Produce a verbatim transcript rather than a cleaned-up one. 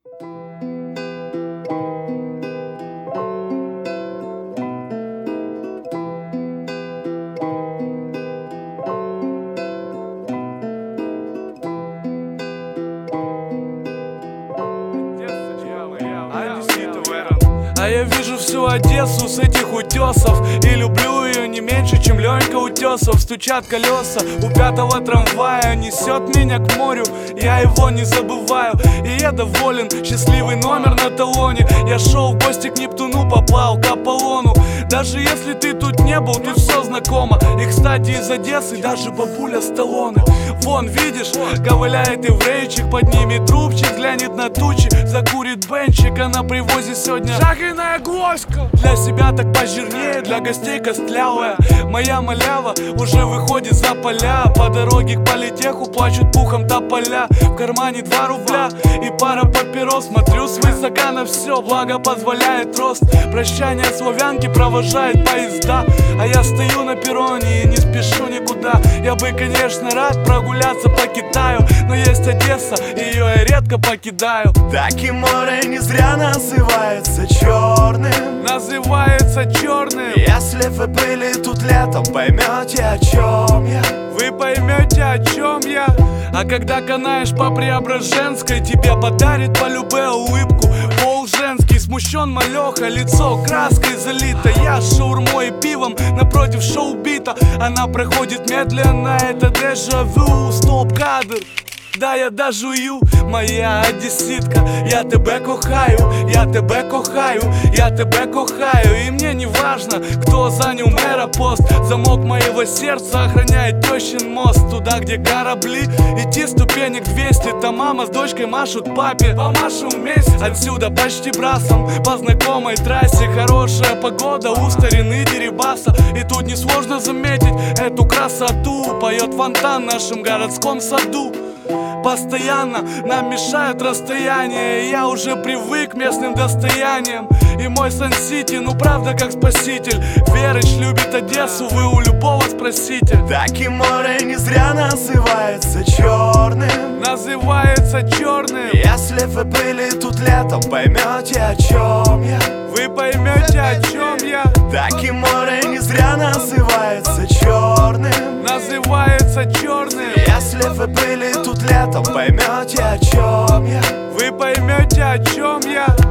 А я вижу всю Одессу с этих утесов и люблю ее не меньше, чем Ленька Утесов. Стучат колеса у пятого трамвая, несет меня к морю, я его не забываю. И я доволен, счастливый номер на талоне. Я шел в гости к Нептуну, попал к Аполлону. Даже если ты тут не был, тут все знакомо. И, кстати, из Одессы даже бабуля Сталлоне. Вон, видишь, ковыляет еврейчик, поднимет трубчик, глянет на тучи, закурит бенчик, а на привозе сегодня жареная гвоздка. Для себя так пожирнее, для гостей костлявая. Моя малява уже выходит за поля. По дороге к политеху плачут пухом тополя. В кармане два рубля и пара папирос. Смотрю свысока на все, благо позволяет рост. Прощание славянки провожает поезда, а я стою на перроне и не спешу никуда. Я бы, конечно, рад прогуляться по Китаю, но есть Одесса, ее я редко покидаю. Так и море не зря называется черным. Называется черным. Если вы были тут летом, поймете, о чем я. Вы поймете, о чем я. А когда канаешь по Преображенской, тебе подарит полюбе улыбку пол женский. Смущен малеха, лицо краской залито. Я с шаурмой и пивом напротив шоу-бита. Она проходит медленно, это дежавю. Стоп-кадр. Да, я дожую, моя одеситка. Я тебе кохаю, я тебе кохаю, я тебе кохаю. И мне не важно, кто занял мэра пост. Замок моего сердца охраняет тещин мост. Туда, где корабли, идти ступенек двести. Там мама с дочкой машут папе, помашем вместе. Отсюда почти брасом, по знакомой трассе. Хорошая погода у старины Дерибаса. И тут несложно заметить эту красоту. Поет фонтан в нашем городском саду. Постоянно нам мешают расстояния. Я уже привык к местным достояниям. И мой Сан-Сити, ну правда как спаситель. Верыч любит Одессу, вы у любого спросите. Так и море не зря называется черным. Называется черным. Если вы были тут летом, поймете, о чем я. Вы поймете, о чем я. Так и море не зря называется черным. Называется черным. Если вы были тут летом, поймете, о чем я. Вы поймете, о чем я.